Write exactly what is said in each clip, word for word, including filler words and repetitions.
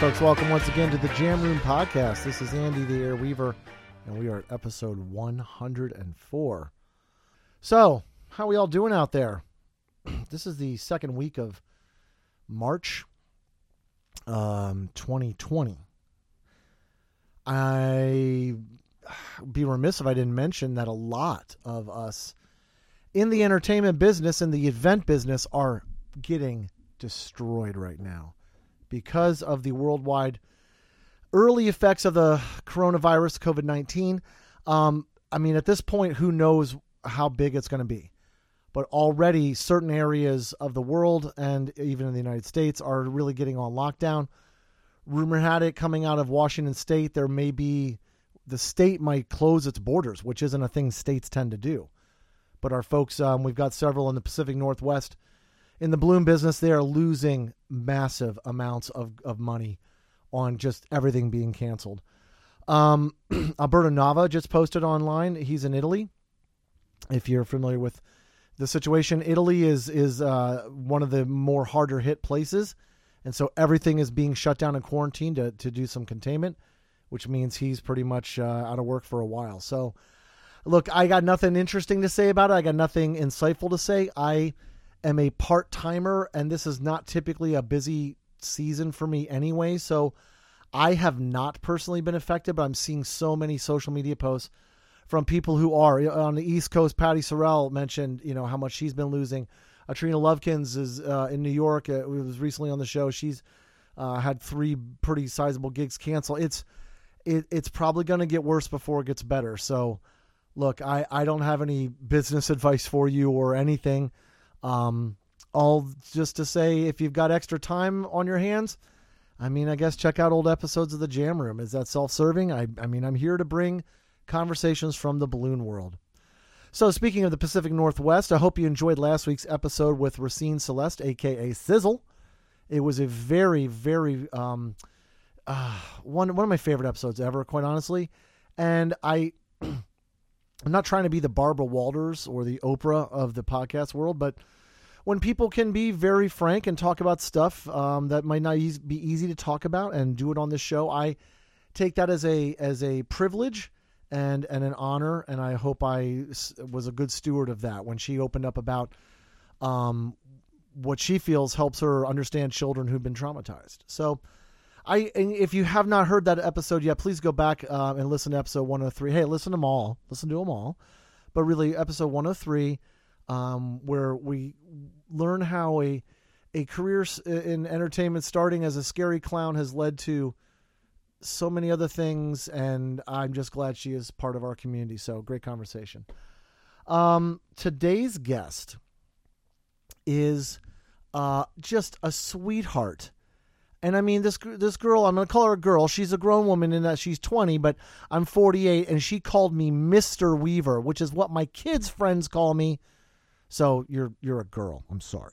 folks. Welcome once again to the Jam Room Podcast. This is Andy the Air Weaver, and we are at episode one hundred four. So, how are we all doing out there? This is the second week of March um, twenty twenty. I'd be remiss if I didn't mention that a lot of us in the entertainment business and the event business are getting destroyed right now because of the worldwide early effects of the coronavirus, COVID nineteen. Um, I mean, at this point, who knows how big it's going to be? But already certain areas of the world and even in the United States are really getting on lockdown. Rumor had it coming out of Washington State, there may be, the state might close its borders, which isn't a thing states tend to do. But our folks, um, we've got several in the Pacific Northwest. In the balloon business, they are losing massive amounts of, of money on just everything being canceled. Um, Alberto Nava just posted online. He's in Italy. If you're familiar with the situation, Italy is is uh, one of the more harder hit places. And so everything is being shut down and quarantined to, to do some containment, which means he's pretty much uh, out of work for a while. So, look, I got nothing interesting to say about it. I got nothing insightful to say. I am a part-timer, and this is not typically a busy season for me anyway, so I have not personally been affected, but I'm seeing so many social media posts from people who are. On the East Coast, Patty Sorrell mentioned, you know, how much she's been losing. Uh, Trina Lovekins is uh, in New York. Uh, was recently on the show. She's uh, had three pretty sizable gigs cancel. It's it, it's probably going to get worse before it gets better. So, look, I, I don't have any business advice for you or anything. Um, all just to say, if you've got extra time on your hands, I mean, I guess check out old episodes of the Jam Room. Is that self-serving? I, I mean, I'm here to bring conversations from the balloon world. So speaking of the Pacific Northwest, I hope you enjoyed last week's episode with Racine Celeste, a k a. Sizzle. It was a very, very, um, uh, one, one of my favorite episodes ever, quite honestly. And I, I'm not trying to be the Barbara Walters or the Oprah of the podcast world, but when people can be very frank and talk about stuff um, that might not easy, be easy to talk about and do it on this show, I take that as a as a privilege and, and an honor, and I hope I was a good steward of that when she opened up about um, what she feels helps her understand children who've been traumatized. So I, if you have not heard that episode yet, please go back uh, and listen to episode one oh three. Hey, listen to them all. Listen to them all. But really, episode one oh three, um, where we learn how a a career in entertainment starting as a scary clown has led to so many other things, and I'm just glad she is part of our community. So, great conversation. Um, today's guest is uh, just a sweetheart. And I mean, this this girl, I'm going to call her a girl. She's a grown woman in that she's twenty, but I'm forty-eight, and she called me Mister Weaver, which is what my kids' friends call me. So you're you're a girl. I'm sorry.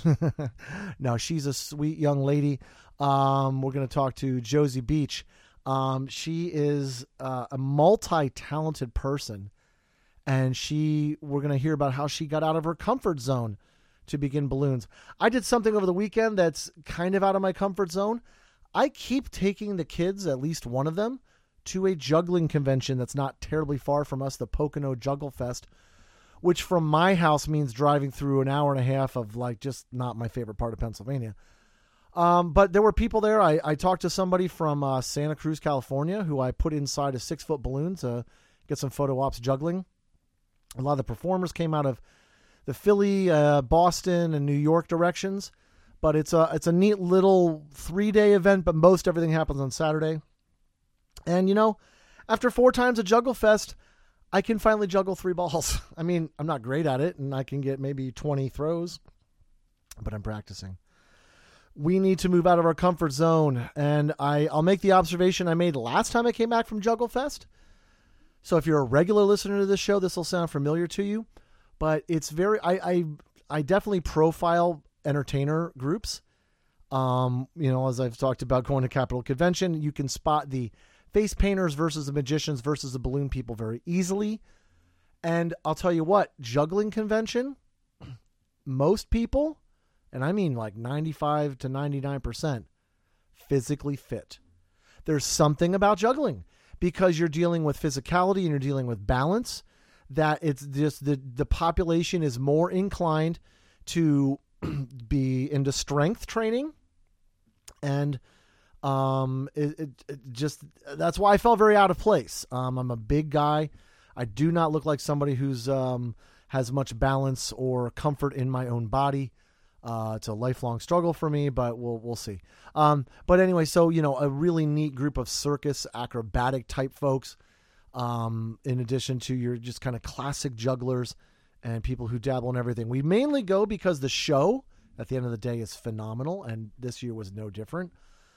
No, she's a sweet young lady. Um, we're going to talk to Josie Beach. Um, she is uh, a multi-talented person, and she we're going to hear about how she got out of her comfort zone to begin balloons. I did something over the weekend that's kind of out of my comfort zone. I keep taking the kids, at least one of them, to a juggling convention that's not terribly far from us, the Pocono Juggle Fest, which from my house means driving through an hour and a half of like just not my favorite part of Pennsylvania. Um, but there were people there. I, I talked to somebody from uh, Santa Cruz, California, who I put inside a six-foot balloon to get some photo ops juggling. A lot of the performers came out of the Philly, uh, Boston, and New York directions. But it's a, it's a neat little three-day event, but most everything happens on Saturday. And, you know, after four times at Juggle Fest, I can finally juggle three balls. I mean, I'm not great at it, and I can get maybe twenty throws, but I'm practicing. We need to move out of our comfort zone, and I, I'll make the observation I made last time I came back from Juggle Fest. So if you're a regular listener to this show, this will sound familiar to you, but it's very, I, I, I definitely profile entertainer groups. Um, you know, as I've talked about going to Capitol Convention, you can spot the face painters versus the magicians versus the balloon people very easily. And I'll tell you what, juggling convention, most people, and I mean like ninety-five to ninety-nine percent, physically fit. There's something about juggling because you're dealing with physicality and you're dealing with balance that it's just the, the population is more inclined to be into strength training. And um, it, it, it just, that's why I felt very out of place. Um, I'm a big guy. I do not look like somebody who's um, has much balance or comfort in my own body. Uh, it's a lifelong struggle for me, but we'll we'll see. Um, but anyway, so you know, a really neat group of circus acrobatic type folks. Um, in addition to your just kind of classic jugglers and people who dabble in everything. We mainly go because the show at the end of the day is phenomenal, and this year was no different.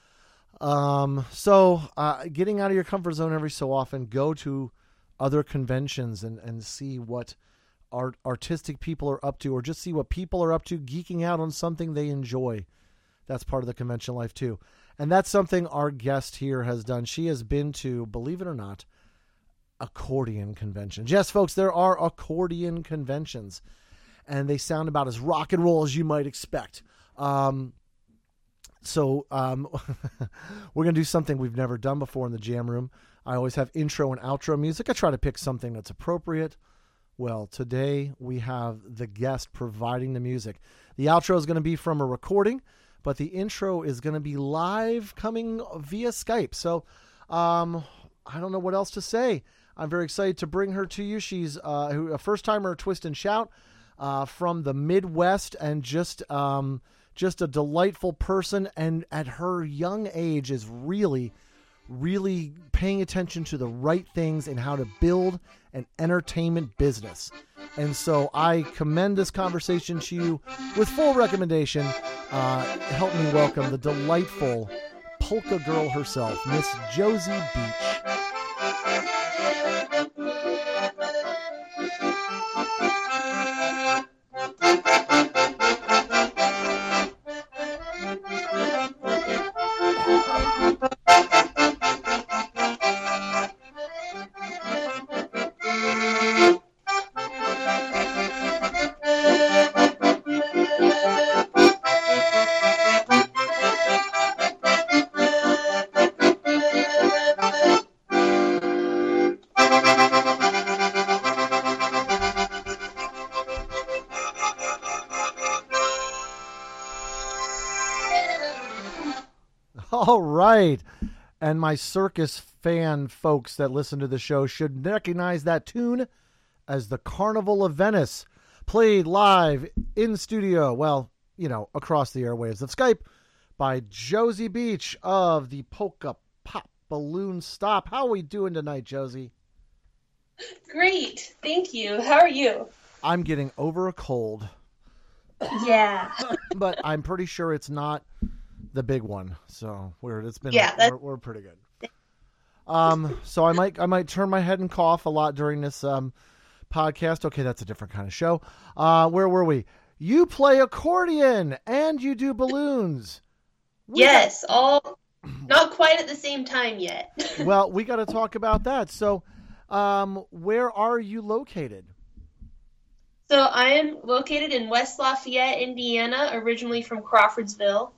Um, so uh, getting out of your comfort zone every so often, go to other conventions and, and see what art, artistic people are up to, or just see what people are up to, geeking out on something they enjoy. That's part of the convention life too. And that's something our guest here has done. She has been to, believe it or not, accordion conventions. Yes, folks, there are accordion conventions, and they sound about as rock and roll as you might expect. Um, so um, we're going to do something we've never done before in the jam room. I always have intro and outro music. I try to pick something that's appropriate. Well, today we have the guest providing the music. The outro is going to be from a recording, but the intro is going to be live coming via Skype. So um, I don't know what else to say. I'm very excited to bring her to you. She's uh, a first-timer at Twist and Shout uh, from the Midwest, and just um, just a delightful person. And at her young age is really, really paying attention to the right things and how to build an entertainment business. And so I commend this conversation to you with full recommendation. Uh, help me welcome the delightful polka girl herself, Miss Josie Beach. All right. And my circus fan folks that listen to the show should recognize that tune as the Carnival of Venice, played live in studio, well, you know, across the airwaves of Skype by Josie Beach of the Polka Pop Balloon Stop. How are we doing tonight, Josie? Great. Thank you. How are you? I'm getting over a cold. Yeah. But I'm pretty sure it's not the big one, so we're it's been yeah, we're, we're pretty good. Um, so I might I might turn my head and cough a lot during this um podcast. Okay, that's a different kind of show. Uh, where were we? You play accordion and you do balloons. We yes, got... all not quite at the same time yet. Well, we got to talk about that. So, um, where are you located? So I am located in West Lafayette, Indiana, originally from Crawfordsville.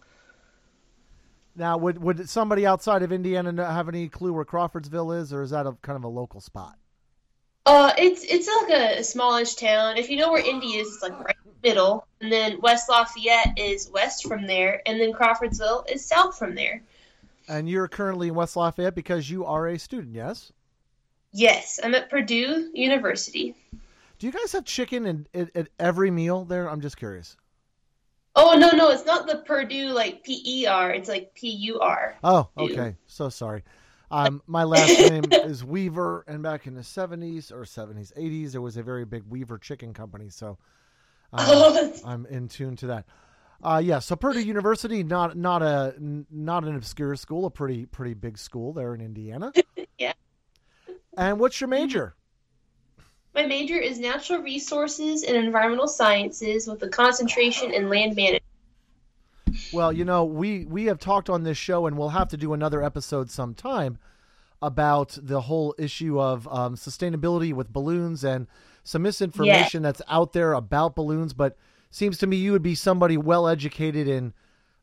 Now, would would somebody outside of Indiana have any clue where Crawfordsville is, or is that a kind of a local spot? Uh, it's it's like a, a smallish town. If you know where Indy is, it's like right in the middle, and then West Lafayette is west from there, and then Crawfordsville is south from there. And you're currently in West Lafayette because you are a student, yes? Yes, I'm at Purdue University. Do you guys have chicken in, in, at every meal there? I'm just curious. Oh, no, no, it's not the Purdue, like P E R. It's like P U R. Oh, okay. So sorry. Um, my last name is Weaver, and back in the seventies or seventies, eighties, there was a very big Weaver chicken company. So um, oh. I'm in tune to that. Uh, yeah, so Purdue University, not not a not an obscure school, a pretty pretty big school there in Indiana. Yeah. And what's your major? My major is Natural Resources and Environmental Sciences with a concentration in land management. Well, you know, we, we have talked on this show, and we'll have to do another episode sometime about the whole issue of um, sustainability with balloons and some misinformation yeah. that's out there about balloons. But seems to me you would be somebody well educated in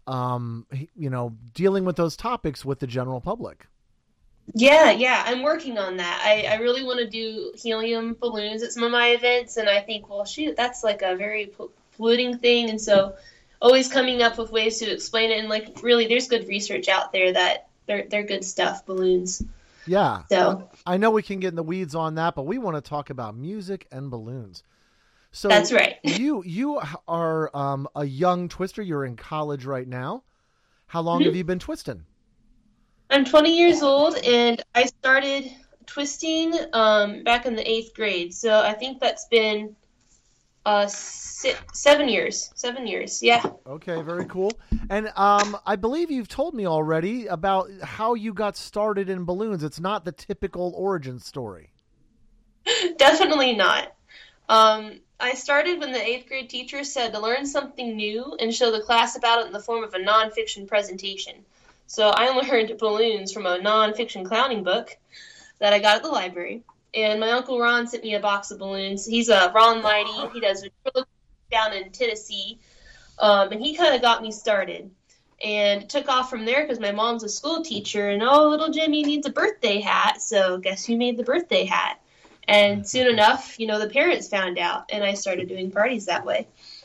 um, you know, dealing with those topics with the general public. Yeah, yeah, I'm working on that. I, I really want to do helium balloons at some of my events, and I think, well, shoot, that's like a very polluting thing, and so always coming up with ways to explain it, and like really, there's good research out there that they're they're good stuff, balloons. Yeah, so I know we can get in the weeds on that, but we want to talk about music and balloons. So that's right. you you are um, a young twister. You're in college right now. How long mm-hmm. have you been twisting? I'm twenty years old, and I started twisting um, back in the eighth grade. So I think that's been uh, six, seven years. Seven years, yeah. Okay, very cool. And um, I believe you've told me already about how you got started in balloons. It's not the typical origin story. Definitely not. Um, I started when the eighth grade teacher said to learn something new and show the class about it in the form of a nonfiction presentation. So I learned balloons from a nonfiction clowning book that I got at the library. And my Uncle Ron sent me a box of balloons. He's a Ron Lighty. He does down in Tennessee. Um, and he kind of got me started. And took off from there because my mom's a school teacher. And, oh, little Jimmy needs a birthday hat. So guess who made the birthday hat? And soon enough, you know, the parents found out. And I started doing parties that way.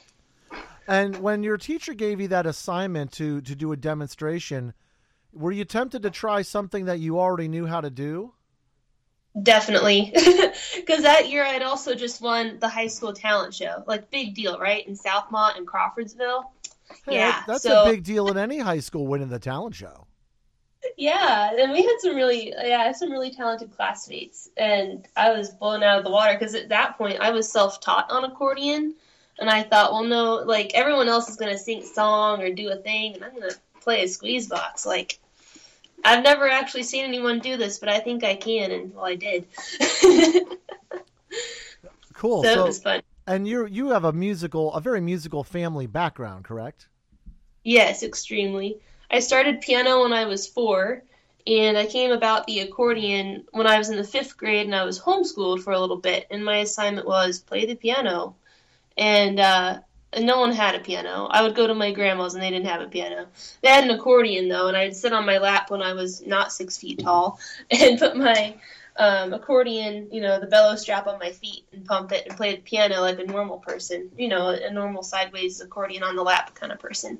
And when your teacher gave you that assignment to, to do a demonstration, were you tempted to try something that you already knew how to do? Definitely. Because that year I'd also just won the high school talent show. Like, big deal, right? In Southmont and Crawfordsville. Hey, yeah. That's so, a big deal in any high school winning the talent show. Yeah. And we had some really, yeah, I had some really talented classmates. And I was blown out of the water because at that point I was self-taught on accordion. And I thought, well, no, like, everyone else is going to sing a song or do a thing, and I'm going to play a squeeze box. Like, I've never actually seen anyone do this, but I think I can, and well, I did. Cool. So, so it was fun. And you you have a musical, a very musical family background, correct? Yes, extremely. I started piano when I was four, and I came about the accordion when I was in the fifth grade, and I was homeschooled for a little bit, and my assignment was play the piano. And, uh, and no one had a piano. I would go to my grandma's and they didn't have a piano. They had an accordion though, and I'd sit on my lap when I was not six feet tall and put my um, accordion, you know, the bellow strap on my feet and pump it and play the piano like a normal person, you know, a normal sideways accordion on the lap kind of person.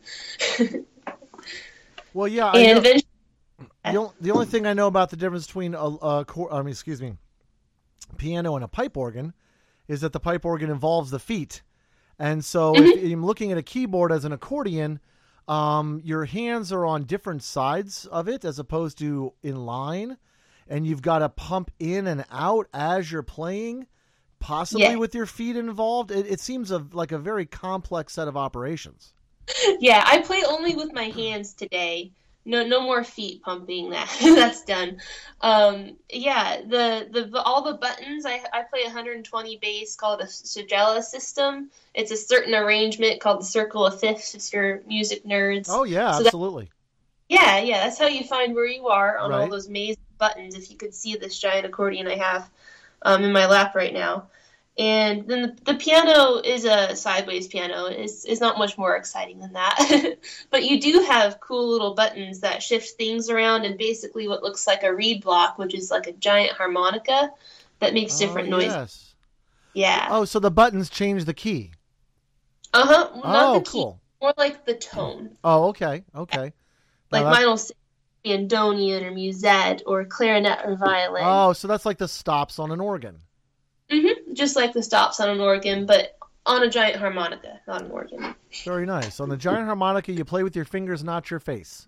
Well, yeah. And I know, eventually, the, only, the only thing I know about the difference between a, a cor- I mean, excuse me, piano and a pipe organ is that the pipe organ involves the feet. And so mm-hmm. if I'm looking at a keyboard as an accordion, um, your hands are on different sides of it as opposed to in line. And you've got to pump in and out as you're playing, possibly yeah. with your feet involved. It, it seems a, like a very complex set of operations. Yeah, I play only with my hands today. No, no more feet pumping. That that's done. Um, yeah, the, the all the buttons. I I play one hundred twenty bass, called a Sigella system. It's a certain arrangement called the Circle of Fifths. If you're music nerds. Oh yeah, so That, absolutely. yeah, yeah. That's how you find where you are on right. all those maze buttons. If you could see this giant accordion I have um, in my lap right now. And then the, the piano is a sideways piano. It's, it's not much more exciting than that. But you do have cool little buttons that shift things around and basically what looks like a reed block, which is like a giant harmonica that makes different oh, noises. Yes. Yeah. Oh, so the buttons change the key. Uh-huh. Not oh, the key, cool. more like the tone. Oh, okay. Okay. Like now mine will say Andonian or musette or clarinet or violin. Oh, so that's like the stops on an organ. Mm-hmm. Just like the stops on an organ, but on a giant harmonica, not an organ. Very nice. On the giant harmonica, you play with your fingers, not your face.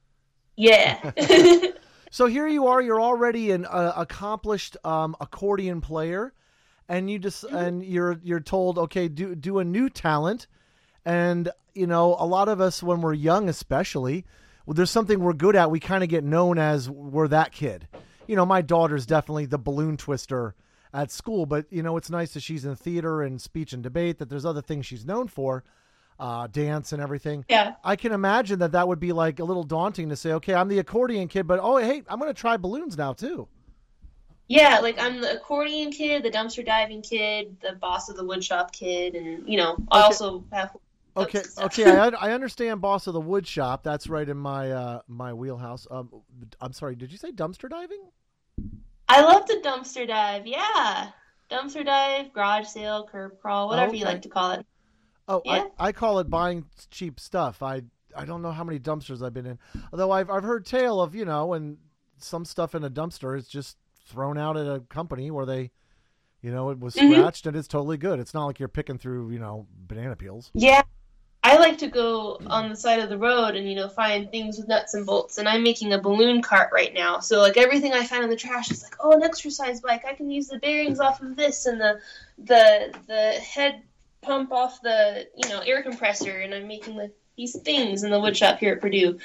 Yeah. So here you are. You're already an uh, accomplished um, accordion player, and you just mm-hmm. and you're you're told, okay, do do a new talent. And you know, a lot of us when we're young, especially, well, there's something we're good at. We kind of get known as we're that kid. You know, my daughter's definitely the balloon twister at school, but you know, it's nice that she's in theater and speech and debate, that there's other things she's known for, uh, dance and everything. Yeah. I can imagine that that would be like a little daunting to say, okay, I'm the accordion kid, but oh, hey, I'm going to try balloons now too. Yeah. Like I'm the accordion kid, the dumpster diving kid, the boss of the woodshop kid. And, you know, I okay. also have Okay, types of stuff. okay, I, I understand Boss of the Wood Shop. That's right in my uh, my wheelhouse. Um, I'm sorry, did you say dumpster diving? I love to dumpster dive. Yeah. Dumpster dive, garage sale, curb crawl, Oh, whatever you okay. like to call it. Oh, I, Yeah. I call it buying cheap stuff. I I don't know how many dumpsters I've been in. Although I've I've heard tale of, you know, and some stuff in a dumpster is just thrown out at a company where they, you know, it was hmm scratched and it's totally good. It's not like you're picking through, you know, banana peels. Yeah. I like to go on the side of the road and, you know, find things with nuts and bolts. And I'm making a balloon cart right now. So, like, everything I find in the trash is like, oh, an exercise bike. I can use the bearings off of this and the the the head pump off the, you know, air compressor. And I'm making like these things in the wood shop here at Purdue.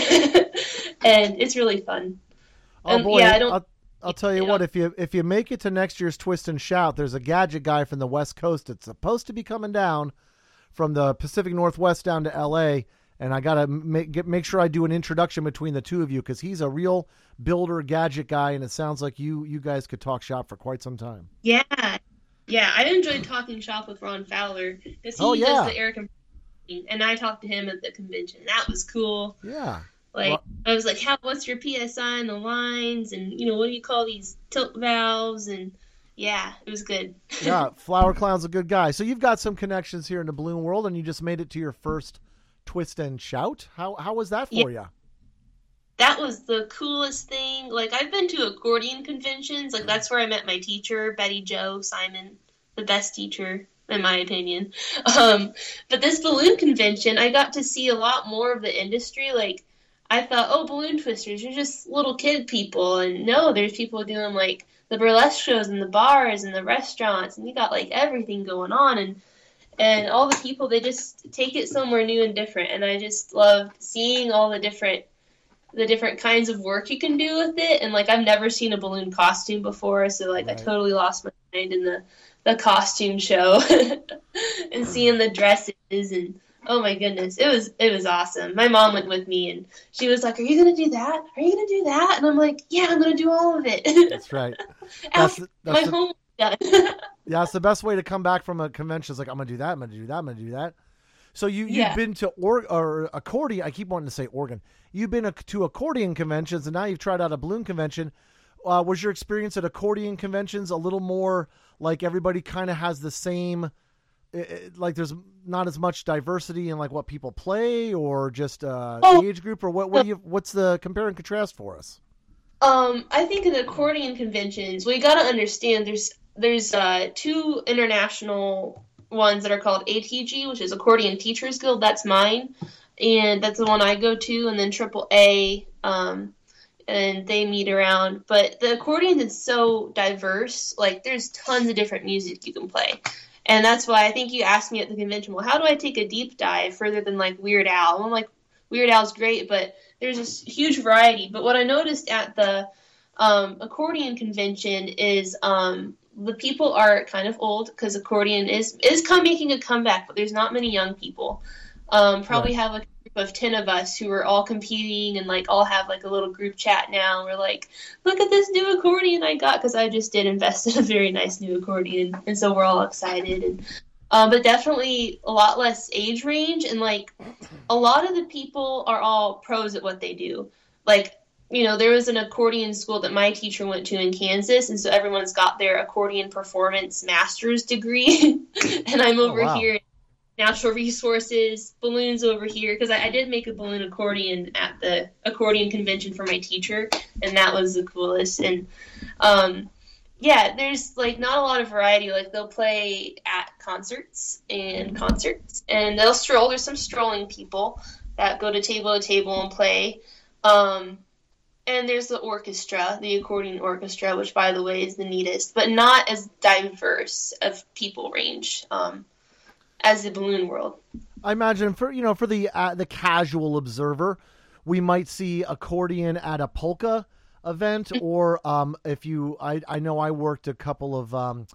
And it's really fun. Oh And boy, yeah, I don't. I'll, I'll tell you You what, know, if you if you make it to next year's Twist and Shout, there's a gadget guy from the West Coast that's supposed to be coming down from the Pacific Northwest down to L A, and I gotta make get, make sure I do an introduction between the two of you because he's a real builder gadget guy, and it sounds like you you guys could talk shop for quite some time. yeah. Yeah, I enjoyed talking shop with Ron Fowler because Oh he does yeah, the air compressing, and I talked to him at the convention. That was cool. yeah. Like, Well, I was like, how, what's your P S I and the lines? And, you know, what do you call these tilt valves? And, yeah, it was good. yeah. Flower Clown's a good guy. So you've got some connections here in the balloon world, and you just made it to your first Twist and Shout. How how was that Yeah, for you? that was the coolest thing. Like, I've been to accordion conventions. Like, that's where I met my teacher, Betty Jo Simon, the best teacher, in my opinion. Um, but this balloon convention, I got to see a lot more of the industry. Like, I thought, oh, balloon twisters, you're just little kid people. And no, there's people doing, like, the burlesque shows and the bars and the restaurants. And you got, like, everything going on. And and all the people, they just take it somewhere new and different. And I just loved seeing all the different the different kinds of work you can do with it. And like, I've never seen a balloon costume before, so like I Right. totally lost my mind in the the costume show and seeing the dresses. And oh my goodness, it was it was awesome. My mom went with me and she was like, are you gonna do that, are you gonna do that? And I'm like, yeah, I'm gonna do all of it. That's right. That's After the, my that's the, homework done. yeah, it's the best way to come back from a convention. Is like, I'm gonna do that. I'm gonna do that. I'm gonna do that. So you you've Yeah. been to or or accordion. I keep wanting to say organ. You've been a, to accordion conventions, and now you've tried out a balloon convention. Uh, was your experience at accordion conventions a little more like everybody kind of has the same? i- i- Like there's not as much diversity in like what people play, or just uh, Oh, age group, or what? What do you? What's the compare and contrast for us? Um, I think in the accordion conventions, we got to understand there's there's uh, two international ones that are called A T G, which is Accordion Teachers Guild. That's mine, and that's the one I go to. And then Triple A, um, and they meet around. But the accordion is so diverse. Like there's tons of different music you can play. And that's why I think you asked me at the convention, well, how do I take a deep dive further than like Weird Al? And I'm like, Weird Al's great, but there's this huge variety. But what I noticed at the um, accordion convention is um, the people are kind of old because accordion is is come making a comeback, but there's not many young people. Um, probably Right. have like a group of ten of us who are all competing and like all have like a little group chat now. And we're like, look at this new accordion I got because I just did invest in a very nice new accordion, and so we're all excited. And um, but definitely a lot less age range, and like a lot of the people are all pros at what they do. Like, you know, there was an accordion school that my teacher went to in Kansas, and so everyone's got their accordion performance master's degree. And I'm Oh over wow. here, natural resources, balloons over here, because I, I did make a balloon accordion at the accordion convention for my teacher, and that was the coolest. And um, yeah, there's like not a lot of variety. Like they'll play at concerts and concerts, and they'll stroll. There's some strolling people that go to table to table and play. Um, and there's the orchestra, the accordion orchestra, which by the way is the neatest, but not as diverse of people range um, as the balloon world. I imagine for you know for the uh, the casual observer, we might see accordion at a polka event, or um, if you, I I know I worked a couple of um,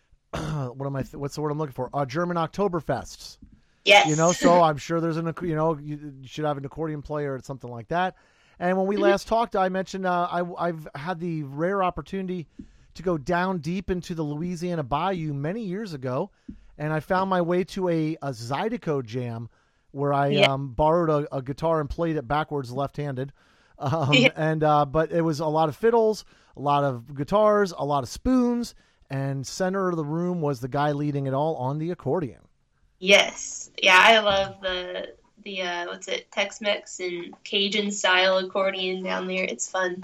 what am I? Th- what's the word I'm looking for? Uh, German Oktoberfests. Yes. You know, so I'm sure there's an acc- you know you, you should have an accordion player or something like that. And when we last talked, I mentioned uh, I I've had the rare opportunity to go down deep into the Louisiana Bayou many years ago. and I found my way to a, a Zydeco jam where I Yeah. um, borrowed a, a guitar and played it backwards left-handed. Um, Yeah. and uh, but it was a lot of fiddles, a lot of guitars, a lot of spoons, and center of the room was the guy leading it all on the accordion. Yes. Yeah, I love the the uh, what's it, Tex-Mex and Cajun style accordion down there. It's fun.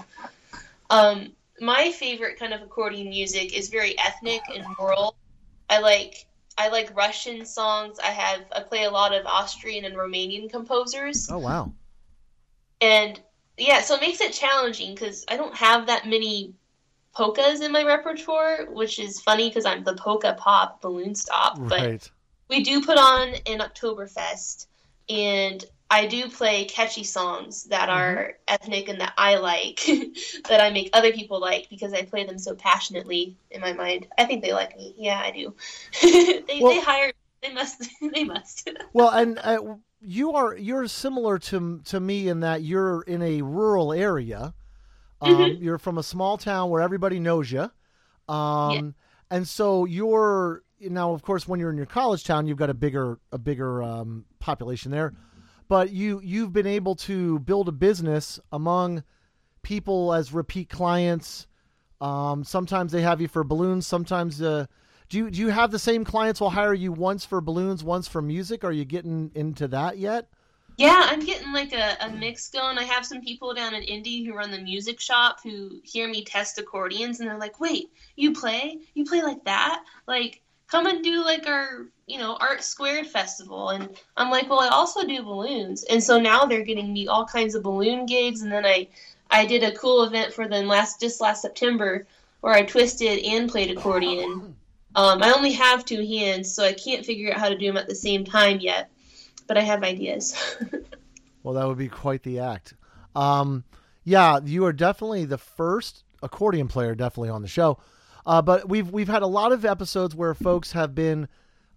Um, my favorite kind of accordion music is very ethnic and rural. I like I like Russian songs. I have I play a lot of Austrian and Romanian composers. Oh wow! And yeah, so it makes it challenging because I don't have that many polkas in my repertoire, which is funny because I'm the polka pop balloon stop. But Right. we do put on an Oktoberfest, and I do play catchy songs that are ethnic and that I like, that I make other people like because I play them so passionately in my mind. I think they like me. Yeah, I do. they Well- they hire. They must. They must. Well, and uh, you are you're similar to to me in that you're in a rural area. Um, Mhm. You're from a small town where everybody knows you, um, Yeah. and so you're now. Of course, when you're in your college town, you've got a bigger a bigger um, population there, but you you've been able to build a business among people as repeat clients. Um, sometimes they have you for balloons. Sometimes uh, do you do you have the same clients will hire you once for balloons, once for music? Are you getting into that yet? Yeah, I'm getting like a, a mix going. I have some people down in Indy who run the music shop who hear me test accordions and they're like, wait, you play? You play like that? Like, come and do like our, you know, Art Squared festival. And I'm like, well, I also do balloons. And so now they're getting me all kinds of balloon gigs. And then I, I did a cool event for them last, just last September where I twisted and played accordion. Um, I only have two hands, so I can't figure out how to do them at the same time yet. But I have ideas. Well, that would be quite the act. Um, yeah, you are definitely the first accordion player, definitely on the show. Uh, but we've we've had a lot of episodes where folks have been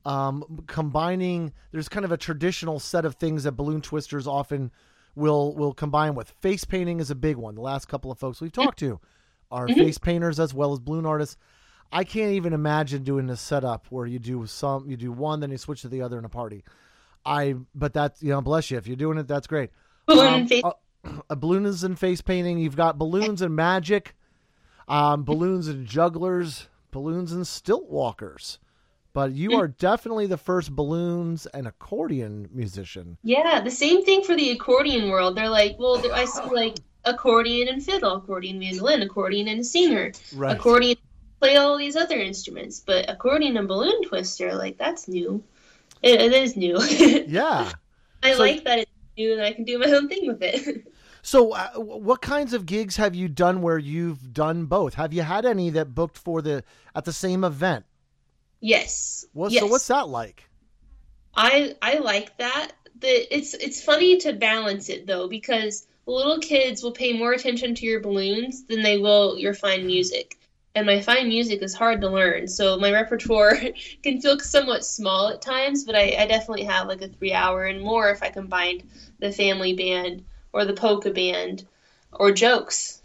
um, combining. There's kind of a traditional set of things that balloon twisters often will will combine with. Face painting is a big one. The last couple of folks we've talked to are Mm-hmm. face painters as well as balloon artists. I can't even imagine doing this setup where you do some, you do one, then you switch to the other in a party. I, but that's, you know, bless you. If you're doing it, that's great. Balloon Um, face- uh, a balloons and face painting. You've got balloons and magic, um, balloons and jugglers, balloons and stilt walkers. But you are definitely the first balloons and accordion musician. Yeah, the same thing for the accordion world. They're like, well, there- I see like accordion and fiddle, accordion mandolin, accordion and singer, Right. accordion play all these other instruments, but accordion and balloon twister, like that's new. It, it is new. Yeah. I So- like that it's new and I can do my own thing with it. So, uh, what kinds of gigs have you done where you've done both? Have you had any that booked for the at the same event? Yes. What, yes. So, what's that like? I I like that. The it's it's funny to balance it though because little kids will pay more attention to your balloons than they will your fine music. And my fine music is hard to learn, so my repertoire can feel somewhat small at times, but I, I definitely have like a three hour and more if I combined the family band or the polka band or jokes.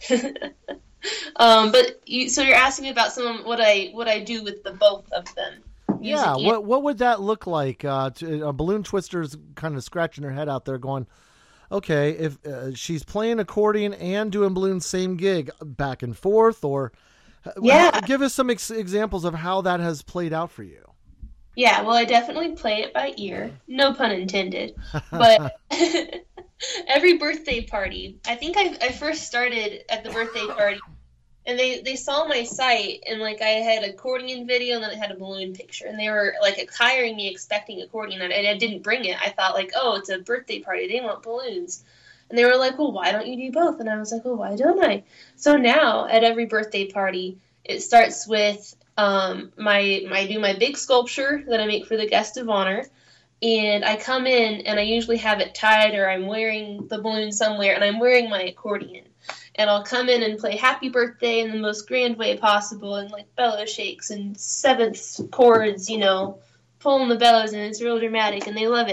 um, but you, so you're asking me about some of what I what I do with the both of them. Music Yeah, and- what what would that look like? Uh, to, a balloon twister's kind of scratching her head out there, going, "Okay, if uh, she's playing accordion and doing balloons, same gig, back and forth." Or, Yeah. give us some ex- examples of how that has played out for you. Yeah, well, I definitely play it by ear. No pun intended. But every birthday party, I think I, I first started at the birthday party, and they, they saw my site, and like I had accordion video, and then I had a balloon picture, and they were like hiring me expecting accordion, and I didn't bring it. I thought like, oh, it's a birthday party, they want balloons. And they were like, well, why don't you do both? And I was like, well, why don't I? So now at every birthday party, it starts with um, my, my I do my big sculpture that I make for the guest of honor, and I come in and I usually have it tied or I'm wearing the balloon somewhere and I'm wearing my accordion. And I'll come in and play happy birthday in the most grand way possible and like bellow shakes and seventh chords, you know, pulling the bellows, and it's real dramatic and they love it.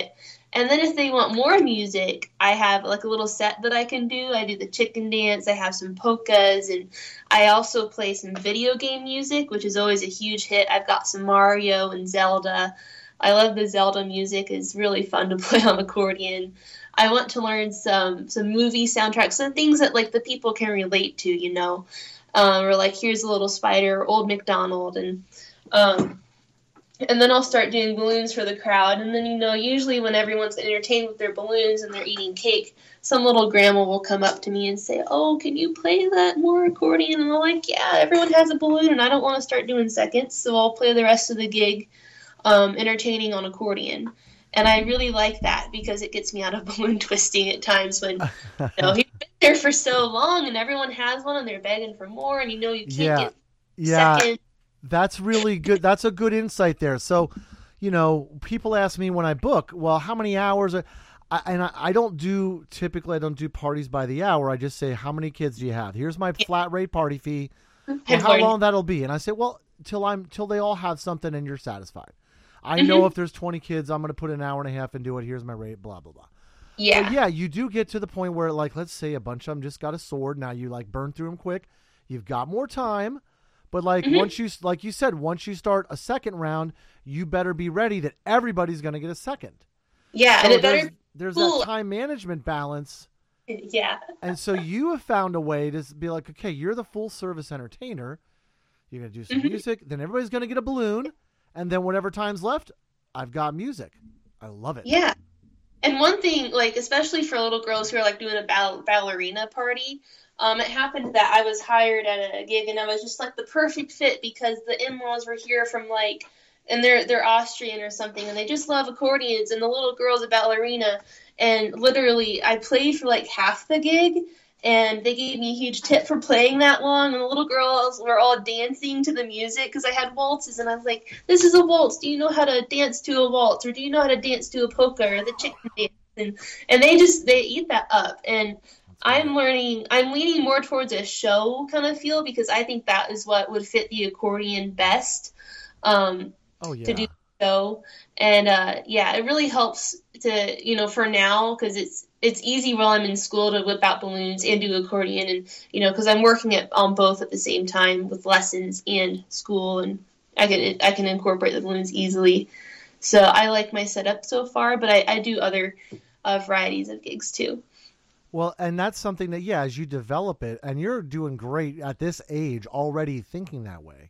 And then if they want more music, I have like a little set that I can do. I do the chicken dance, I have some polkas, and I also play some video game music, which is always a huge hit. I've got some Mario and Zelda. I love the Zelda music. It's really fun to play on accordion. I want to learn some some movie soundtracks, some things that like the people can relate to, you know. Um, or like Here's a Little Spider, Old MacDonald, and um and then I'll start doing balloons for the crowd. And then, you know, usually when everyone's entertained with their balloons and they're eating cake, some little grandma will come up to me and say, oh, can you play that more accordion? And I'm like, yeah, everyone has a balloon and I don't want to start doing seconds, so I'll play the rest of the gig um, entertaining on accordion. And I really like that because it gets me out of balloon twisting at times when, you know, you've been there for so long and everyone has one and they're begging for more and you know you can't yeah. get yeah. seconds. That's really good. That's a good insight there. So, you know, people ask me when I book, well, how many hours? Are, I, and I, I don't do, typically I don't do parties by the hour. I just say, how many kids do you have? Here's my yeah. flat rate party fee. Well, how long that'll be? And I say, well, till I'm, till they all have something and you're satisfied. I mm-hmm. know if there's twenty kids, I'm going to put an hour and a half and do it. Here's my rate, blah, blah, blah. Yeah. But yeah, you do get to the point where, like, let's say a bunch of them just got a sword. Now you like burn through them quick. You've got more time. But like mm-hmm. once you, like you said, once you start a second round, you better be ready that everybody's going to get a second. Yeah, so and it there's, better. There's cool. that time management balance. Yeah. And so you have found a way to be like, okay, you're the full service entertainer. You're going to do some mm-hmm. music. Then everybody's going to get a balloon, and then whatever time's left, I've got music. I love it. Yeah. And one thing, like especially for little girls who are like doing a ball- ballerina party. Um, it happened that I was hired at a gig and I was just like the perfect fit because the in-laws were here from like, and they're they're Austrian or something, and they just love accordions, and the little girl's a ballerina, and literally I played for like half the gig, and they gave me a huge tip for playing that long, and the little girls were all dancing to the music because I had waltzes, and I was like, this is a waltz, do you know how to dance to a waltz, or do you know how to dance to a polka, or the chicken dance, and, and they just, they eat that up, and I'm learning, I'm leaning more towards a show kind of feel because I think that is what would fit the accordion best um, oh, yeah. to do the show. And uh, yeah, it really helps to, you know, for now because it's it's easy while I'm in school to whip out balloons and do accordion. And, you know, because I'm working at, on both at the same time with lessons and school. And I can, I can incorporate the balloons easily. So I like my setup so far, but I, I do other uh, varieties of gigs too. Well, and that's something that, yeah, as you develop it, and you're doing great at this age already thinking that way.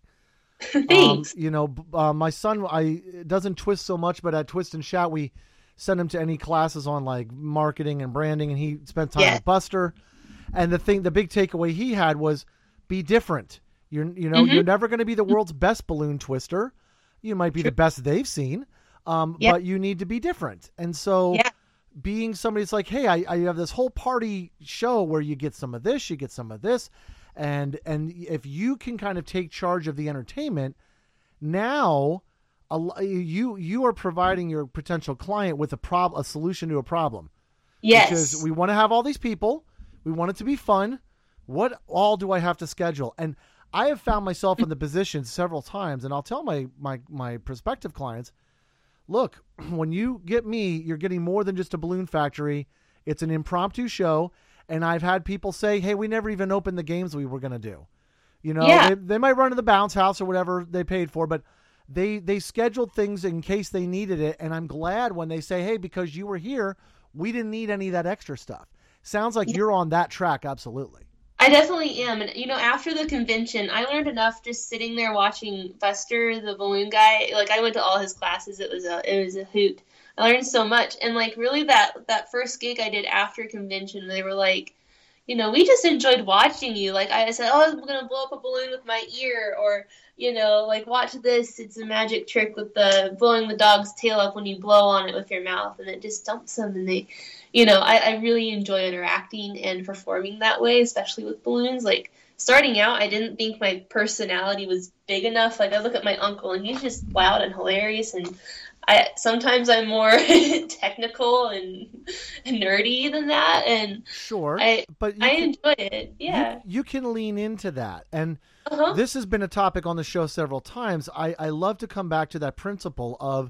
Thanks. Um, you know, uh, my son I doesn't twist so much, but at Twist and Shout, we send him to any classes on like marketing and branding, and he spent time yeah. with Buster. And the thing, the big takeaway he had was be different. You're, you know, mm-hmm. you're never going to be the world's best balloon twister. You might be True. the best they've seen, um, yeah. but you need to be different. And so. Yeah. Being somebody that's like, hey, I, I have this whole party show where you get some of this, you get some of this. And, and if you can kind of take charge of the entertainment, now a, you, you are providing your potential client with a prob, a solution to a problem. Yes. Because we want to have all these people. We want it to be fun. What all do I have to schedule? And I have found myself in the position several times, and I'll tell my, my, my prospective clients, look, when you get me, you're getting more than just a balloon factory. It's an impromptu show. And I've had people say, hey, we never even opened the games we were going to do. You know, yeah. they, they might run to the bounce house or whatever they paid for, but they, they scheduled things in case they needed it. And I'm glad when they say, hey, because you were here, we didn't need any of that extra stuff. Sounds like yeah. you're on that track. Absolutely. I definitely am. And, you know, after the convention, I learned enough just sitting there watching Buster, the balloon guy. Like, I went to all his classes. It was a, it was a hoot. I learned so much. And, like, really that, that first gig I did after convention, they were like, you know, we just enjoyed watching you. Like, I said, oh, I'm going to blow up a balloon with my ear. Or, you know, like, watch this. It's a magic trick with the blowing the dog's tail up when you blow on it with your mouth. And it just dumps them. And they... You know, I, I really enjoy interacting and performing that way, especially with balloons. Like, starting out, I didn't think my personality was big enough. Like, I look at my uncle, and he's just loud and hilarious, and I sometimes I'm more technical and nerdy than that, and sure, I, but I can, enjoy it, yeah. You, you can lean into that, and uh-huh. this has been a topic on the show several times. I, I love to come back to that principle of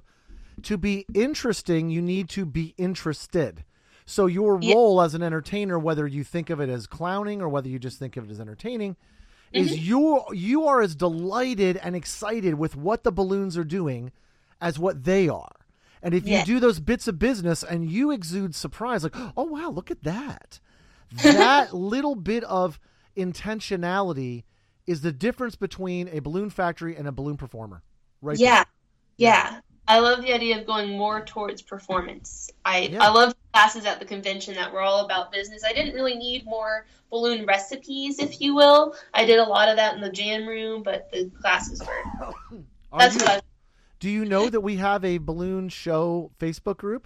to be interesting, you need to be interested. So your Yeah. role as an entertainer, whether you think of it as clowning or whether you just think of it as entertaining, is Mhm. you you are as delighted and excited with what the balloons are doing as what they are. And if you Yeah. do those bits of business and you exude surprise, like, oh, wow, look at that. That little bit of intentionality is the difference between a balloon factory and a balloon performer. Right there. Yeah, yeah. I love the idea of going more towards performance. I Yeah. I love classes at the convention that were all about business. I didn't really need more balloon recipes, if you will. I did a lot of that in the jam room, but the classes were. Are That's you- what I. Do you know that we have a balloon show Facebook group?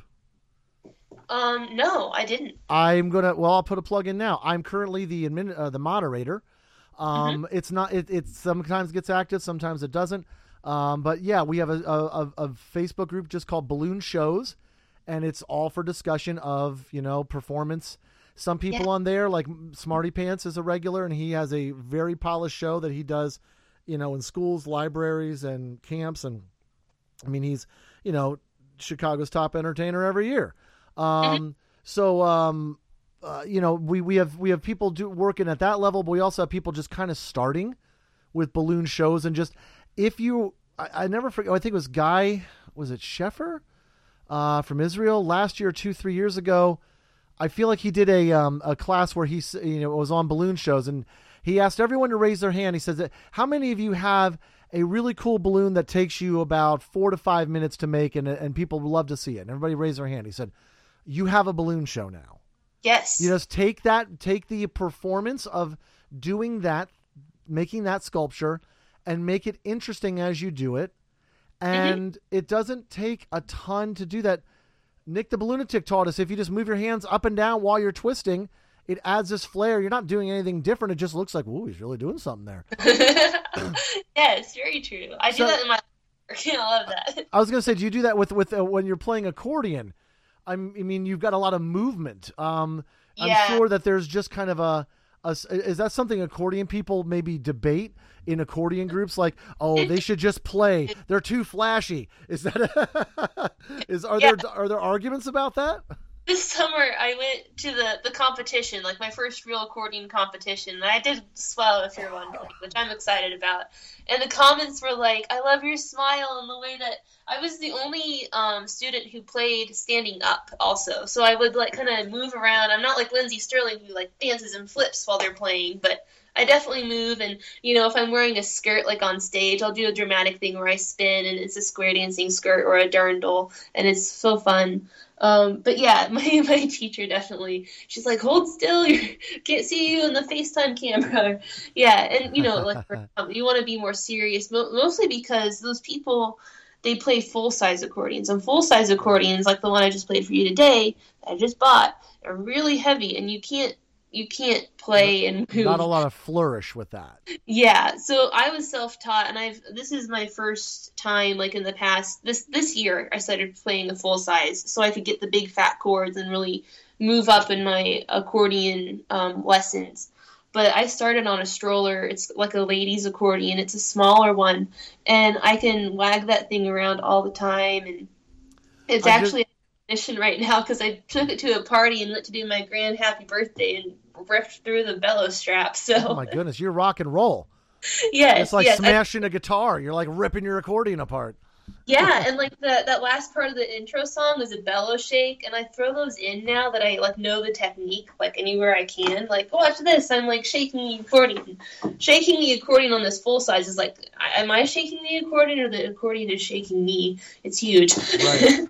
Um, no, I didn't. I'm gonna. Well, I'll put a plug in now. I'm currently the admin, uh, the moderator. Um, Mm-hmm. It's not. It, it sometimes gets active, sometimes it doesn't. Um, but yeah, we have a, a, a Facebook group just called Balloon Shows, and it's all for discussion of you know performance. Some people Yeah. on there, like Smarty Pants, is a regular, and he has a very polished show that he does, you know, in schools, libraries, and camps. And I mean, he's you know Chicago's top entertainer every year. Um, so, um, uh, you know, we, we have, we have people do working at that level, but we also have people just kind of starting with balloon shows. And just, if you, I, I never forget, I think it was Guy, was it Sheffer, uh, from Israel last year, two, three years ago. I feel like he did a, um, a class where he, s- you know, was on balloon shows, and he asked everyone to raise their hand. He says, how many of you have a really cool balloon that takes you about four to five minutes to make, and, and people would love to see it? And everybody raised their hand. He said, you have a balloon show now. Yes. You just take that, take the performance of doing that, making that sculpture, and make it interesting as you do it. And mm-hmm. it doesn't take a ton to do that. Nick the Balloonatic taught us if you just move your hands up and down while you're twisting, it adds this flair. You're not doing anything different. It just looks like, ooh, he's really doing something there. Yes, very true. I do So- that in my work. I love that. I was going to say, do you do that with, with uh, when you're playing accordion? I'm, I mean, you've got a lot of movement. Um, I'm Yeah. sure that there's just kind of a, a, is that something accordion people maybe debate in accordion groups? Like, oh, they should just play. They're too flashy. Is that, a, is, are Yeah. there, are there arguments about that? This summer, I went to the, the competition, like my first real accordion competition, and I did swell, if you're wondering, which I'm excited about. And the comments were like, I love your smile and the way that I was the only um, student who played standing up also. So I would like kind of move around. I'm not like Lindsey Sterling who like dances and flips while they're playing, but I definitely move. And, you know, if I'm wearing a skirt like on stage, I'll do a dramatic thing where I spin and it's a square dancing skirt or a dirndl, and it's so fun. Um, but yeah, my, my teacher definitely, she's like, hold still, you can't see you in the FaceTime camera. Yeah, and you know, like um, you want to be more serious, mo- mostly because those people, they play full-size accordions. And full-size accordions, like the one I just played for you today, that I just bought, are really heavy, and you can't you can't play and move. Not a lot of flourish with that. Yeah, so I was self-taught, and I've this is my first time, like in the past this this year, I started playing the full size, so I could get the big fat chords and really move up in my accordion um, lessons. But I started on a stroller. It's like a lady's accordion. It's a smaller one, and I can wag that thing around all the time. And it's I actually a mission right now because I took it to a party and went to do my grand happy birthday and ripped through the bellow strap. So Oh my goodness, you're rock and roll. yes, It's like yes, I- smashing a guitar. You're like ripping your accordion apart. yeah, and like the that last part of the intro song is a bellow shake, and I throw those in now that I like know the technique, like anywhere I can. Like, watch this, I'm like shaking the accordion. Shaking the accordion on this full size is like, I- am I shaking the accordion or the accordion is shaking me? It's huge. Right.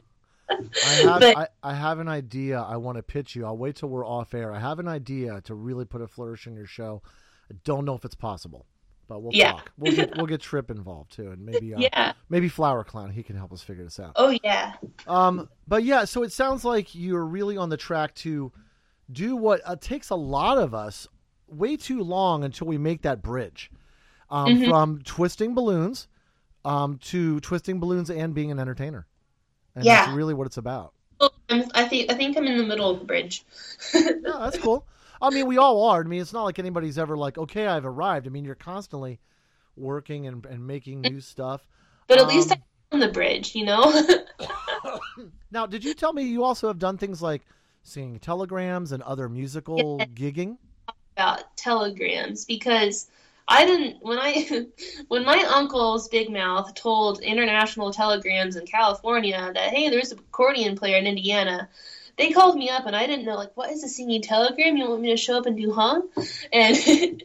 I have But- I, I have an idea I want to pitch you. I'll wait till we're off air. I have an idea to really put a flourish in your show. I don't know if it's possible, but we'll Yeah. talk. We'll get we'll get Trip involved too, and maybe uh, Yeah. maybe Flower Clown. He can help us figure this out. Oh yeah. Um, but yeah, so it sounds like you're really on the track to do what uh, takes a lot of us way too long until we make that bridge um, Mhm. from twisting balloons um, to twisting balloons and being an entertainer. And Yeah. that's really what it's about. Well, I'm, I think I think I'm in the middle of the bridge. Yeah, that's cool. I mean, we all are. I mean, it's not like anybody's ever like, okay, I've arrived. I mean, you're constantly working and, and making new stuff. But at least Um, I'm on the bridge, you know? Now, did you tell me you also have done things like singing telegrams and other musical Yeah, gigging? about telegrams because I didn't when I when my uncle's big mouth told international telegrams in California that hey, there's an accordion player in Indiana. They called me up and I didn't know like what is a singing telegram? You want me to show up and do huh? And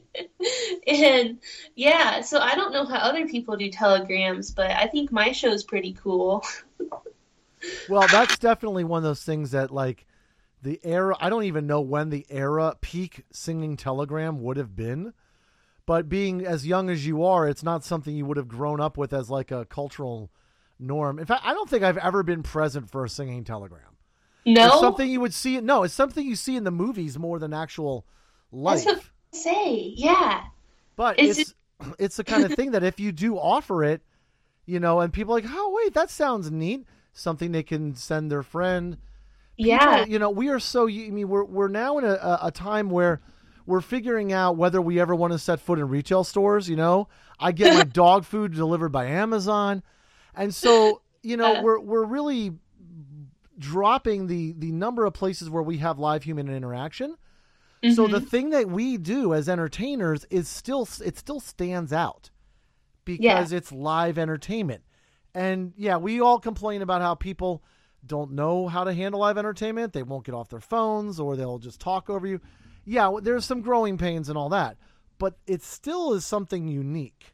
and yeah, so I don't know how other people do telegrams, but I think my show's pretty cool. Well, that's definitely one of those things that, like, the era, I don't even know when the era peak singing telegram would have been. But being as young as you are, it's not something you would have grown up with as, like, a cultural norm. In fact, I don't think I've ever been present for a singing telegram. No, It's something you would see. No, it's something you see in the movies more than actual life. that's what I say. Yeah, But it's it's it's the kind of thing that if you do offer it, you know, and people are like, oh, wait, that sounds neat. Something they can send their friend. People, yeah, you know, we are so, I mean, we're, we're now in a, a time where we're figuring out whether we ever want to set foot in retail stores. You know, I get my dog food delivered by Amazon. And so, you know, Uh, we're, we're really dropping the, the number of places where we have live human interaction. So mhm. the thing that we do as entertainers is still, it still stands out Yeah. because it's live entertainment. And yeah, we all complain about how people don't know how to handle live entertainment. They won't get off their phones or they'll just talk over you. Yeah, there's some growing pains and all that, but it still is something unique.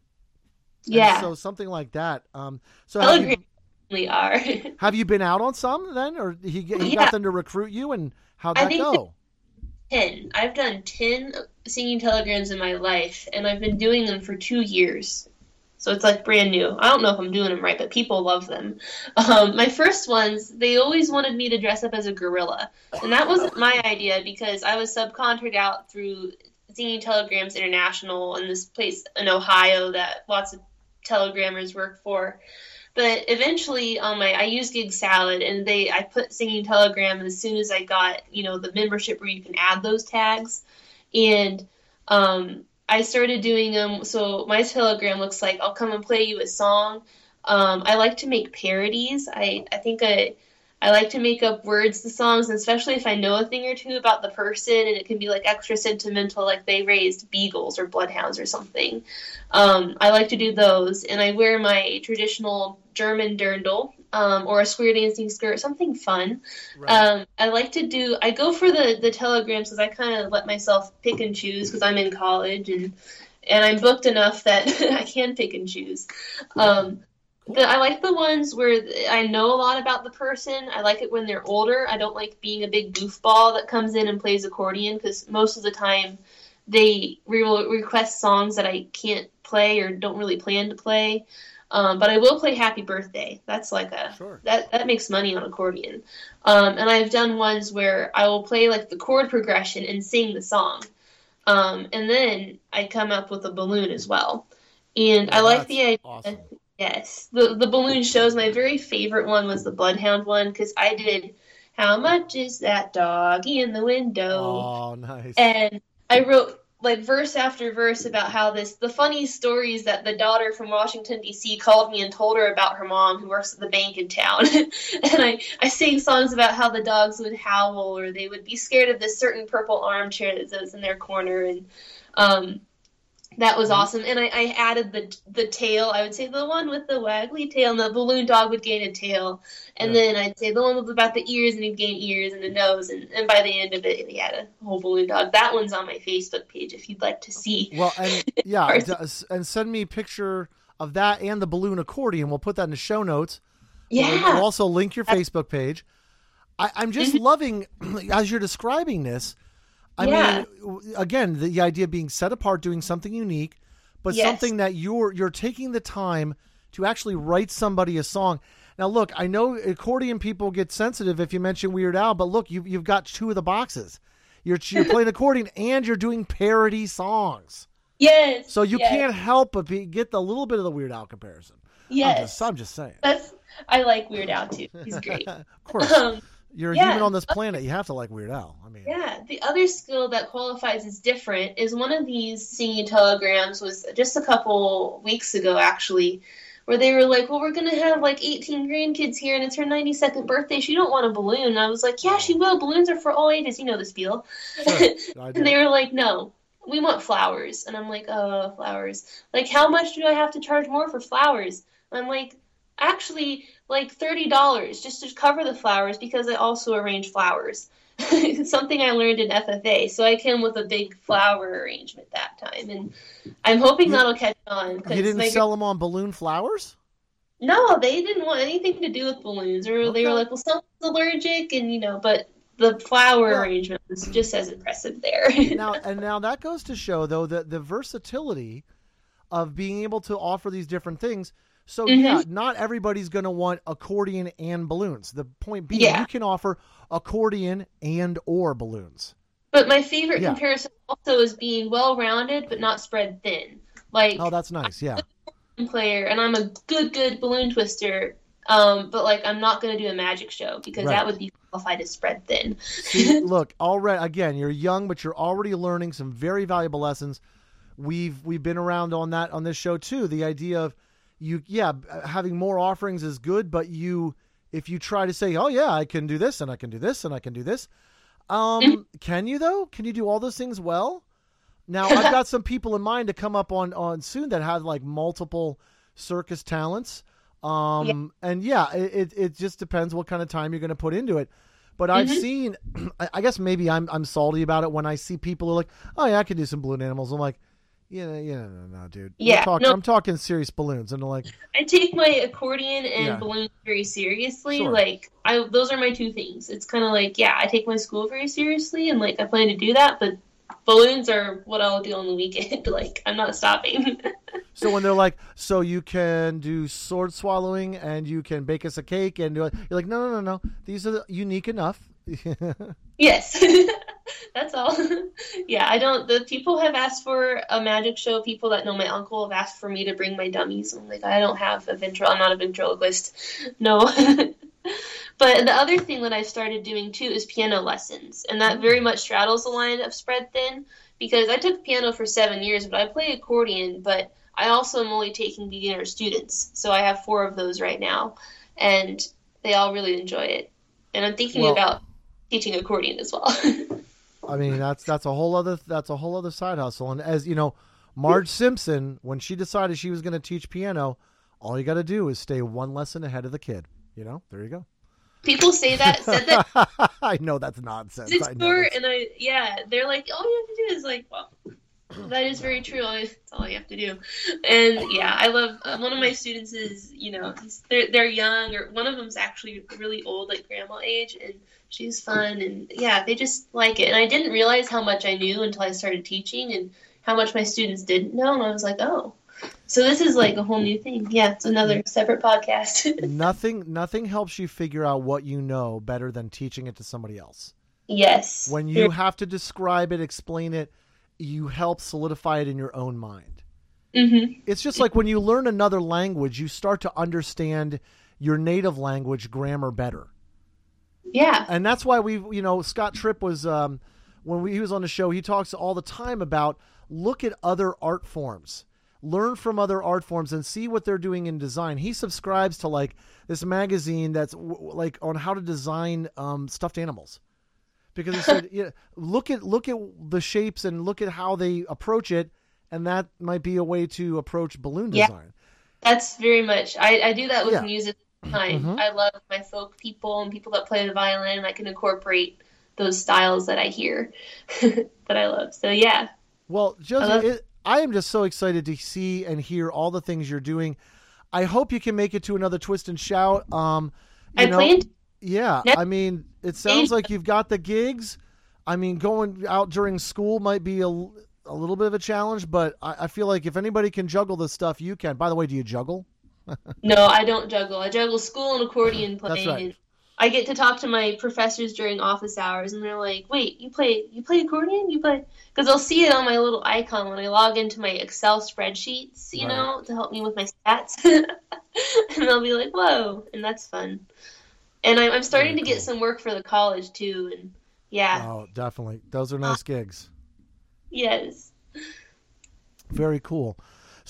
And Yeah. so something like that. Um, so have you, Telegrams really are. have you been out on some then, or he, he Yeah. got them to recruit you, and how'd I that think go? ten. I've done ten singing telegrams in my life, and I've been doing them for two years. So it's like brand new. I don't know if I'm doing them right, but people love them. Um, my first ones, they always wanted me to dress up as a gorilla. And that wasn't my idea because I was subcontracted out through Singing Telegrams International in this place in Ohio that lots of telegrammers work for. But eventually, on my I use Gig Salad, and they I put Singing Telegram as soon as I got you know the membership where you can add those tags, and um, I started doing them. So my Telegram looks like I'll come and play you a song. Um, I like to make parodies. I I think I I like to make up words to songs, and especially if I know a thing or two about the person, and it can be like extra sentimental, like they raised beagles or bloodhounds or something. Um, I like to do those, and I wear my traditional German dirndl, um, or a square dancing skirt, something fun. Right. Um, I like to do. I go for the the telegrams because I kind of let myself pick and choose because I'm in college and and I'm booked enough that I can pick and choose. Um, the, I like the ones where I know a lot about the person. I like it when they're older. I don't like being a big goofball that comes in and plays accordion because most of the time they re- request songs that I can't play or don't really plan to play. Um, but I will play Happy Birthday. That's like a Sure. that that makes money on accordion. Um, and I've done ones where I will play like the chord progression and sing the song. Um, and then I come up with a balloon as well. And I Well, like that's the idea. awesome. Yes, the the balloon shows. My very favorite one was the Bloodhound one because I did "How much is that doggy in the window?" Oh, nice. And I wrote like verse after verse about how this the funny stories that the daughter from Washington D C called me and told her about her mom who works at the bank in town. And I I sing songs about how the dogs would howl or they would be scared of this certain purple armchair that was in their corner, and um that was awesome. And I, I added the the tail. I would say the one with the waggly tail, and the balloon dog would gain a tail. And Yeah. then I'd say the one with about the ears, and he'd gain ears and a nose. And, and by the end of it, he had a whole balloon dog. That one's on my Facebook page if you'd like to see. Well, and yeah, Parts. d- and send me a picture of that and the balloon accordion. We'll put that in the show notes. We'll, Yeah. we'll also link your Facebook page. I, I'm just loving, as you're describing this, I Yeah. mean, again, the, the idea of being set apart, doing something unique, but Yes. something that you're you're taking the time to actually write somebody a song. Now, look, I know accordion people get sensitive if you mention Weird Al, but look, you, you've got two of the boxes. You're, you're playing accordion and you're doing parody songs. Yes. So you yes, can't help but be, get a little bit of the Weird Al comparison. I'm Yes. just, I'm just saying. That's I like Weird Al too. He's great. Of course. Um, You're a yeah. human on this planet. You have to like Weird Al. I mean, Yeah, the other skill that qualifies as different is one of these singing telegrams was just a couple weeks ago, actually, where they were like, well, we're going to have like eighteen grandkids here and it's her ninety-second birthday. She don't want a balloon. And I was like, yeah, she will. Balloons are for all ages. You know the spiel. Sure, And they were like, no, we want flowers. And I'm like, oh, flowers. Like, how much do I have to charge more for flowers? And I'm like, actually, like thirty dollars just to cover the flowers because I also arrange flowers. It's something I learned in F F A. So I came with a big flower arrangement that time. And I'm hoping you, that'll catch on. You didn't like, sell them on balloon flowers? No, they didn't want anything to do with balloons. Or okay. They were like, well, someone's allergic. And, you know, but the flower well, arrangement was just as impressive there. now, and now that goes to show, though, that the versatility of being able to offer these different things. So, mm-hmm. yeah, not everybody's going to want accordion and balloons. The point being, yeah. you can offer accordion and or balloons. But my favorite yeah. comparison also is being well-rounded but not spread thin. Like, oh, that's nice, yeah. I'm a player, and I'm a good, good balloon twister, um, but, like, I'm not going to do a magic show because right. that would be qualified as spread thin. See, look, already, again, you're young, but you're already learning some very valuable lessons. We've we've been around on that on this show, too, the idea of You yeah, having more offerings is good, but you if you try to say, oh yeah, I can do this and I can do this and I can do this, um, mm-hmm. can you though? Can you do all those things well? Now I've got some people in mind to come up on on soon that have like multiple circus talents, um, yeah. and yeah, it it just depends what kind of time you're going to put into it. But I've mm-hmm. seen, I guess maybe I'm I'm salty about it when I see people who are like, oh yeah, I can do some balloon animals. I'm like. Yeah, yeah, no, no, dude. Yeah, talking, no. I'm talking serious balloons, and like I take my accordion and yeah. balloons very seriously. Sure. Like, I those are my two things. It's kind of like, yeah, I take my school very seriously, and like I plan to do that. But balloons are what I'll do on the weekend. Like, I'm not stopping. So when they're like, so you can do sword swallowing and you can bake us a cake, and do it, you're like, no, no, no, no. These are unique enough. Yes. That's all. Yeah, I don't. The people have asked for a magic show. People that know my uncle have asked for me to bring my dummies. I'm like, I don't have a ventral. I'm not a ventriloquist. No. But the other thing that I started doing too is piano lessons, and that very much straddles the line of spread thin because I took piano for seven years, but I play accordion. But I also am only taking beginner students, so I have four of those right now, and they all really enjoy it. And I'm thinking well, about teaching accordion as well. I mean, that's that's a whole other that's a whole other side hustle. And as you know, Marge Simpson, when she decided she was going to teach piano, all you got to do is stay one lesson ahead of the kid. You know, there you go. People say that, said that. I know that's nonsense. It's I for, and I, yeah, they're like, all you have to do is like, well, that is very true. That's all you have to do. And yeah, I love, uh, one of my students is, you know, they're, they're young, or one of them's actually really old, like grandma age, and she's fun, and yeah, they just like it. And I didn't realize how much I knew until I started teaching and how much my students didn't know, and I was like, oh. So this is like a whole new thing. Yeah, it's another separate podcast. nothing nothing helps you figure out what you know better than teaching it to somebody else. Yes. When you have to describe it, explain it, you help solidify it in your own mind. Mm-hmm. It's just like when you learn another language, you start to understand your native language grammar better. Yeah. And that's why we, you know, Scott Tripp was, um, when we, he was on the show, he talks all the time about look at other art forms. Learn from other art forms and see what they're doing in design. He subscribes to like this magazine that's w- like on how to design um, stuffed animals, because he said, yeah, look at look at the shapes and look at how they approach it, and that might be a way to approach balloon yeah, design. That's very much. I, I do that with yeah. music all the time. Mm-hmm. I love my folk people and people that play the violin. And I can incorporate those styles that I hear that I love. So yeah. Well, Josie, it, I am just so excited to see and hear all the things you're doing. I hope you can make it to another Twist and Shout. Um, you I know, planned. Yeah, I mean, it sounds like you've got the gigs. I mean, going out during school might be a, a little bit of a challenge, but I, I feel like if anybody can juggle this stuff, you can. By the way, do you juggle? No, I don't juggle. I juggle school and accordion playing. That's right. I get to talk to my professors during office hours, and they're like, "Wait, you play you play accordion? You play?" Because they'll see it on my little icon when I log into my Excel spreadsheets, you right. know, to help me with my stats. And they'll be like, "Whoa!" And that's fun. And I'm, I'm starting Very to cool. get some work for the college too, and yeah. Oh, definitely. Those are nice gigs. Yes. Very cool.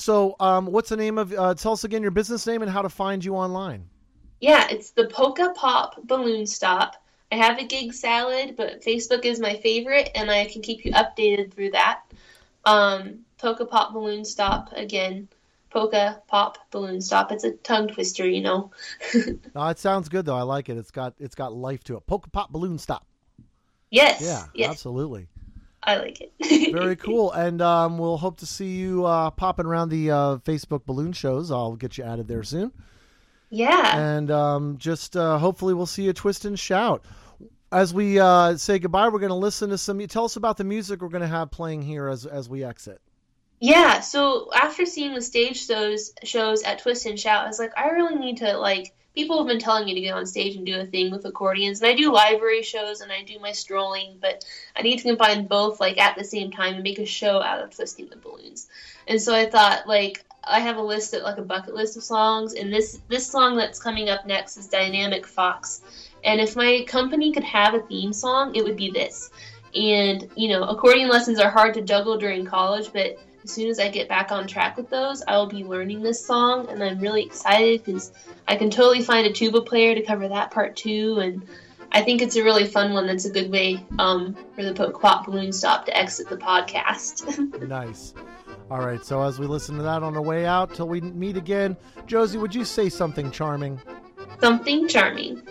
So, um, what's the name of? Uh, tell us again your business name and how to find you online. Yeah, it's the Polka Pop Balloon Stop. I have a gig salad, but Facebook is my favorite, and I can keep you updated through that. Um, Polka Pop Balloon Stop again. Polka Pop Balloon Stop. It's a tongue twister, you know. No, it sounds good though. I like it. It's got it's got life to it. Polka Pop Balloon Stop. Yes. Yeah, yes. absolutely. I like it. Very cool. And um, we'll hope to see you uh, popping around the uh, Facebook balloon shows. I'll get you added there soon. Yeah. And um, just uh, hopefully we'll see you Twist and Shout. As we uh, say goodbye, we're going to listen to some. Tell us about the music we're going to have playing here as as we exit. Yeah, so after seeing the stage shows shows at Twist and Shout, I was like, I really need to, like, people have been telling me to get on stage and do a thing with accordions, and I do library shows and I do my strolling, but I need to combine both, like, at the same time and make a show out of twisting the balloons. And so I thought, like, I have a list of, like, a bucket list of songs, and this this song that's coming up next is Dynamic Fox. And if my company could have a theme song, it would be this. And, you know, accordion lessons are hard to juggle during college, but as soon as I get back on track with those, I will be learning this song, and I'm really excited because I can totally find a tuba player to cover that part too, and I think it's a really fun one that's a good way um, for the Polka Pop Balloon Stop to exit the podcast. Nice. All right, so as we listen to that on our way out, till we meet again, Josie, would you say something charming? Something charming.